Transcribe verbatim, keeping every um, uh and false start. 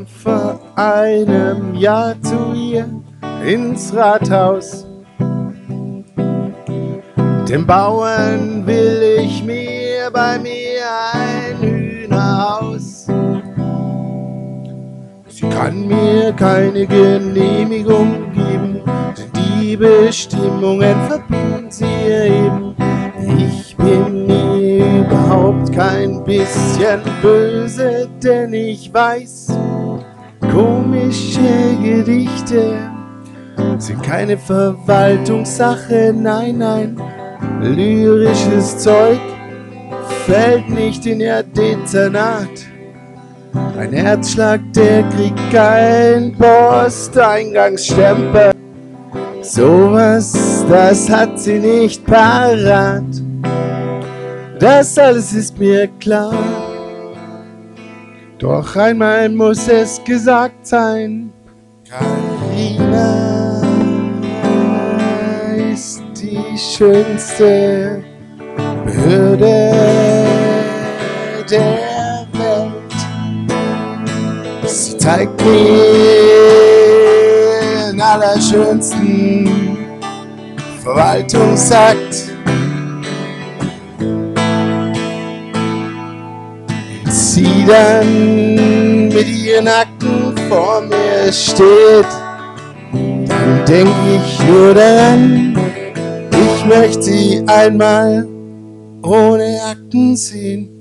vor einem Jahr zu ihr ins Rathaus. Dem Bauern will ich mir bei mir ein Hühnerhaus. Sie kann mir keine Genehmigung geben, denn die Bestimmungen verbieten sie eben. Ich bin mir überhaupt kein bisschen böse, denn ich weiß, komische Gedichte sind keine Verwaltungssache, nein, nein. Lyrisches Zeug fällt nicht in ihr Dezernat. Ein Herzschlag, der kriegt kein Posteingangsstempel. Sowas, das hat sie nicht parat. Das alles ist mir klar. Doch einmal muss es gesagt sein: Carina ist die schönste Behörde der Welt. Sie zeigt mir den allerschönsten Verwaltungsakt. Wenn sie dann mit ihren Akten vor mir steht, dann denk ich nur daran, ich möchte sie einmal ohne Akten sehen.